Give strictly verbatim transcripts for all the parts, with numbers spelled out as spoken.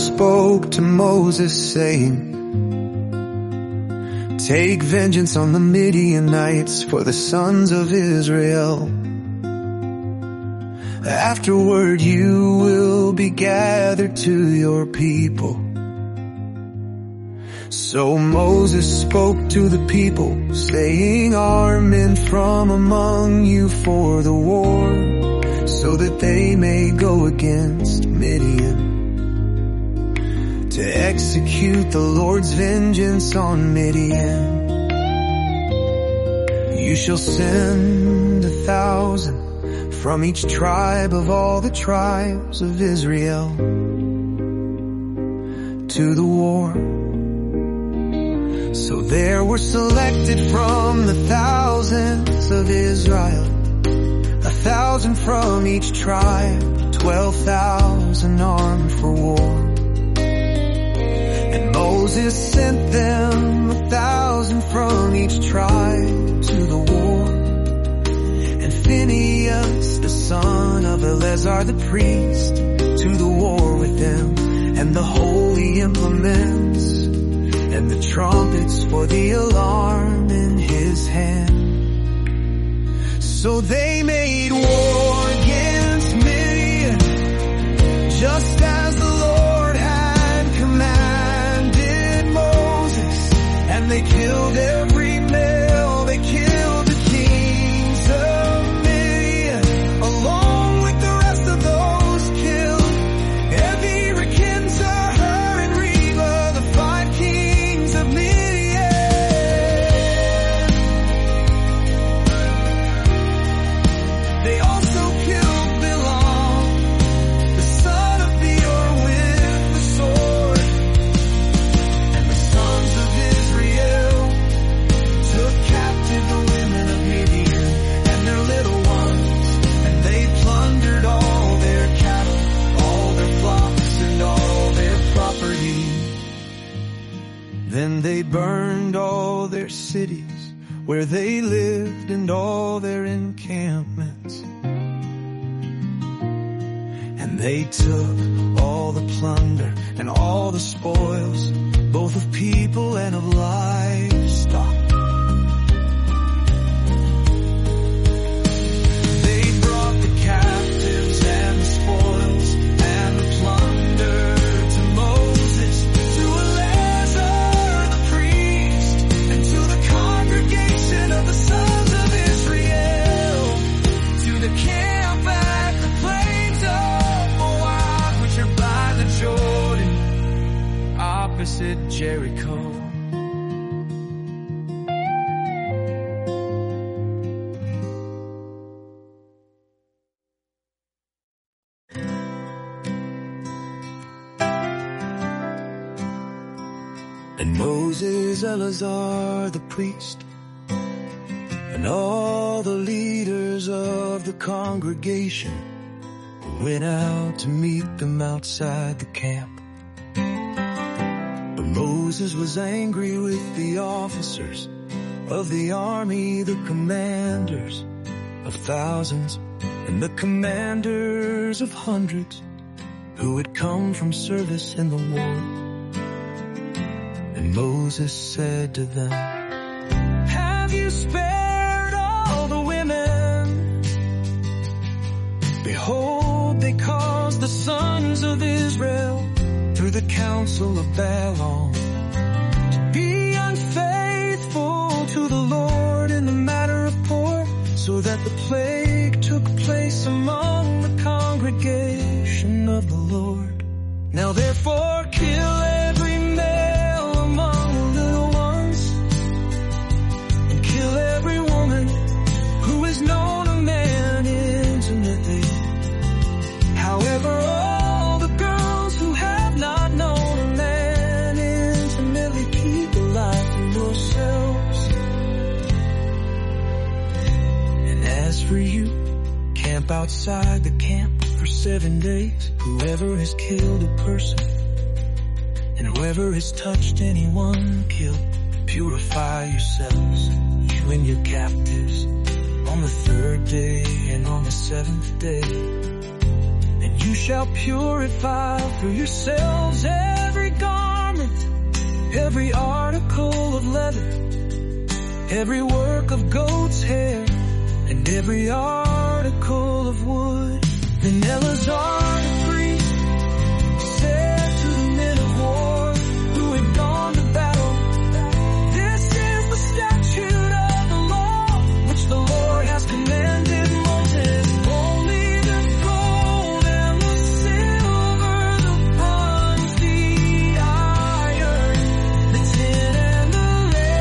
spoke to Moses saying, take vengeance on the Midianites for the sons of Israel. Afterward you will be gathered to your people. So Moses spoke to the people, saying, arm men from among you for the war, so that they may go against Midian, to execute the Lord's vengeance on Midian. You shall send a thousand from each tribe of all the tribes of Israel to the war. So there were selected from the thousands of Israel a thousand from each tribe, twelve thousand armed for war. And Moses sent them a thousand from each tribe to the war. And Phinehas, the son of Eleazar the priest, to the war with them, and the holy implements, and the trumpets for the alarm in his hand. So they made war against Midian, just as the Lord had commanded Moses. And they killed every male, they killed the kings of Midian, along with the rest of those killed. Evi, Rekinah, Hur, and Reba, the five kings of Midian. They also killed Bilam, the son of Beor, with the sword. And the sons of Israel took captive the women of Midian and their little ones, and they plundered all their cattle, all their flocks, and all their property. Then they burned all their cities where they lived, and all their encampments. And they took all the plunder and all the spoils, both of people and of livestock. They brought the captives and the spoils and the plunder to Moses, to Eleazar the priest, and to the congregation of the sons of Israel, to the camp at the plains of Moab, which are by the Jordan, opposite Jericho. And Moses, Eleazar the priest, and all the leaders of the congregation went out to meet them outside the camp. But Moses was angry with the officers of the army, the commanders of thousands, and the commanders of hundreds, who had come from service in the war. And Moses said to them, have you spared all the women? Behold, they caused the sons of Israel, through the counsel of Balaam, to be unfaithful to the Lord in the matter of pork, so that the plague took place among the congregation of the Lord. Now therefore kill every male among the little ones, and kill every woman who has known a man intimately. However, all the girls who have not known a man intimately, keep alive from yourselves. And as for you, camp outside the camp for seven days. Whoever has killed a person, and whoever has touched anyone killed, purify yourselves, you and your captives, on the third day and on the seventh day. And You shall purify for yourselves every garment, every article of leather, every work of goat's hair, and every article of wood. Then Eleazar the priest said to the men of war who had gone to battle, this is the statute of the law which the Lord has commanded Moses. Only the gold and the silver, the bronze, the iron, the tin and the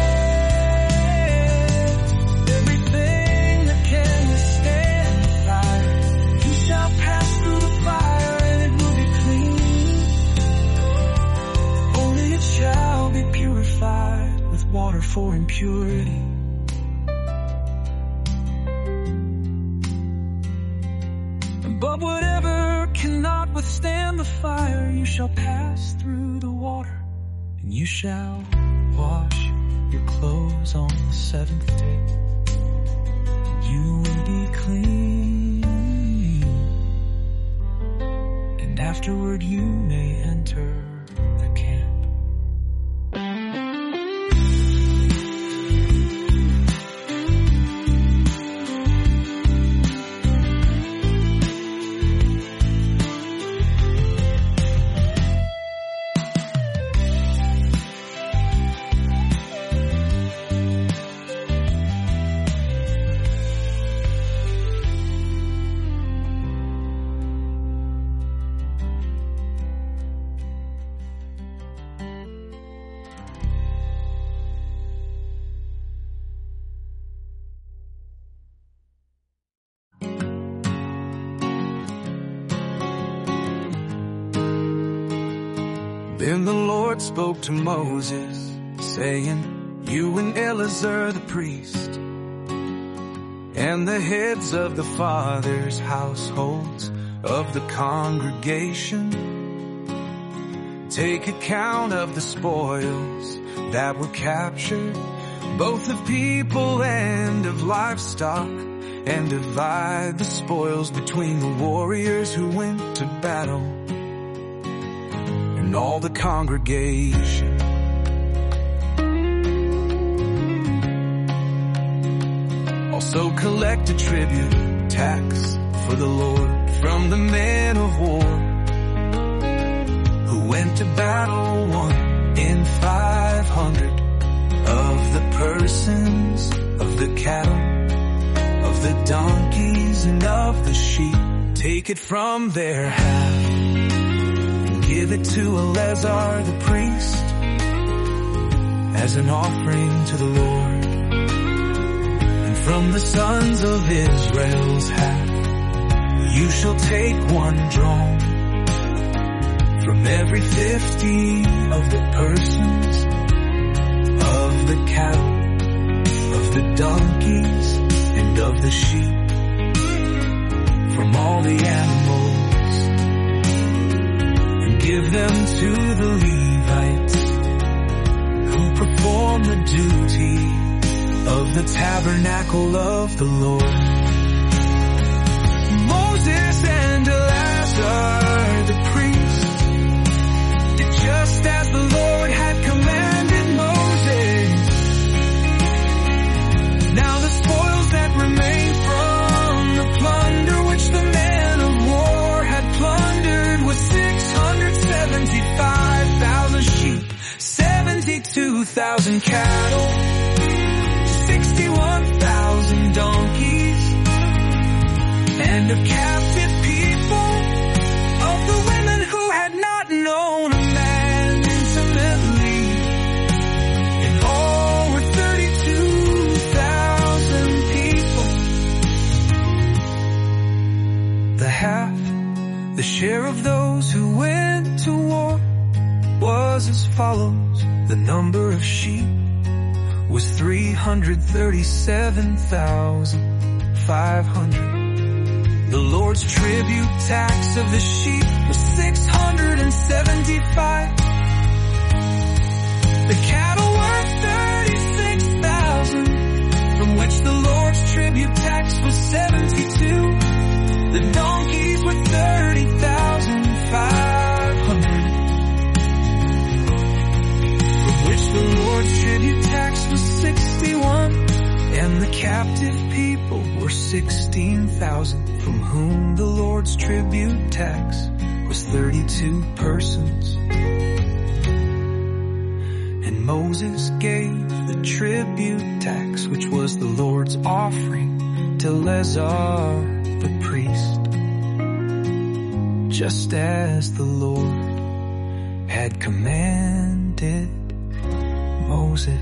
lead, everything that can withstand fire, you shall pass through the fire and it will be clean. Only it shall be purified with water for impurity. But whatever cannot withstand the fire, you shall pass through the water, and you shall wash your clothes on the seventh day. You will be clean, and afterward you may enter the camp. Then the Lord spoke to Moses, saying, you and Eleazar the priest, and the heads of the fathers' households of the congregation, take account of the spoils that were captured, both of people and of livestock, and divide the spoils between the warriors who went to battle and all the congregation. Also collect a tribute tax for the Lord from the men of war who went to battle, one in five hundred of the persons, of the cattle, of the donkeys, and of the sheep. Take it from their half, give it to Eleazar the priest as an offering to the Lord. And from the sons of Israel's half, you shall take one drome from every fifty of the persons, of the cattle, of the donkeys, and of the sheep, from all the animals, and give them to the Levites who perform the duty of the tabernacle of the Lord. Moses and Eleazar the priest did just as the Lord had commanded Moses. Now the spoils that remain from the plunder which the men of war had plundered was six hundred seventy-five thousand sheep, seventy-two thousand cattle, sixty-one thousand donkeys, and of captive people, of the women who had not known a man intimately, in all were thirty-two thousand people. The half, the share of those who went to war, was as follows. The number of sheep was three hundred thirty-seven thousand five hundred. The Lord's tribute tax of the sheep was six hundred seventy-five. The cattle were thirty-six thousand, from which the Lord's tribute tax was seventy-two. The donkeys were thirty thousand. the captive people were sixteen thousand, from whom the Lord's tribute tax was thirty-two persons. And Moses gave the tribute tax, which was the Lord's offering, to Eleazar the priest, just as the Lord had commanded Moses.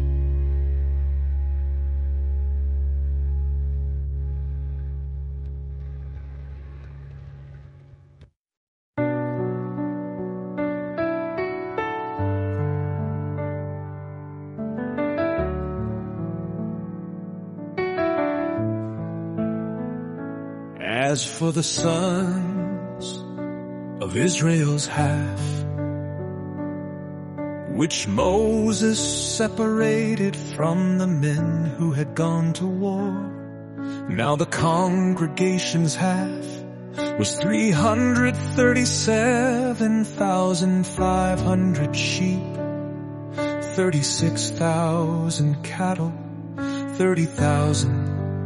As for the sons of Israel's half, which Moses separated from the men who had gone to war, now the congregation's half was three hundred thirty-seven thousand five hundred sheep, thirty-six thousand cattle, thirty thousand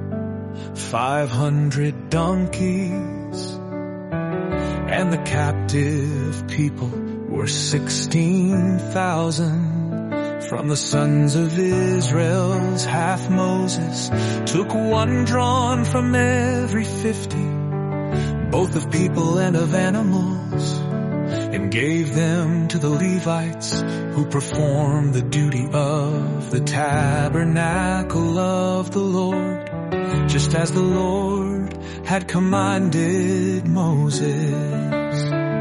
five hundred donkeys, and the captive people were sixteen thousand. From the sons of Israel's half Moses took one drawn from every fifty, both of people and of animals, and gave them to the Levites, who performed the duty of the tabernacle of the Lord, just as the Lord had commanded Moses.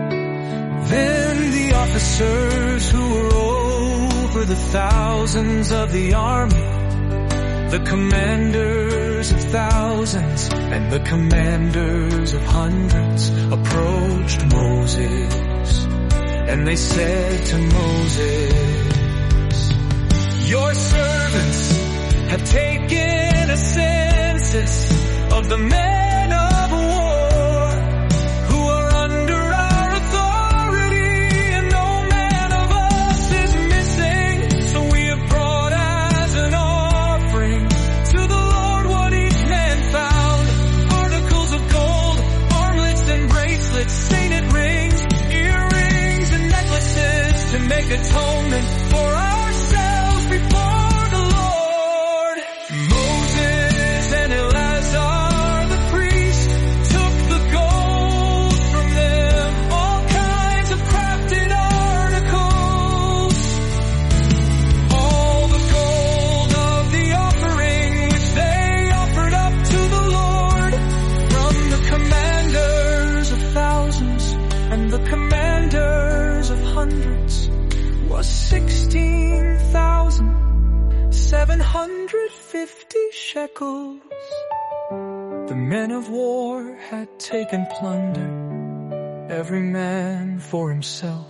Then the officers who were over the thousands of the army, the commanders of thousands and the commanders of hundreds, approached Moses, and they said to Moses, "Your servants have taken a census of the men of war who are under our authority, and no man of us is missing. So we have brought as an offering to the Lord what each man found: articles of gold, armlets and bracelets, sainted rings, earrings and necklaces, to make atonement for ourselves before the Lord." Moses and Eleazar the priest took the gold from them, all kinds of crafted articles, all the gold of the offering which they offered up to the Lord, from the commanders of thousands and the commanders of hundreds, was sixteen thousand seven hundred fifty shekels. The men of war had taken plunder, every man for himself.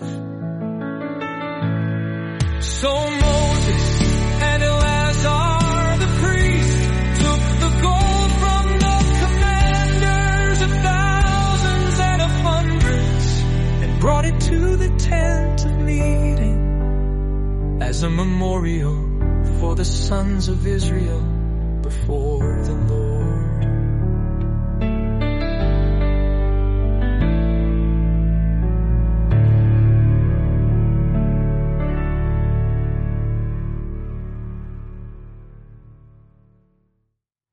So Moses and Eleazar the priest took the gold from the commanders of thousands and of hundreds, and brought it to the tent of meeting as a memorial for the sons of Israel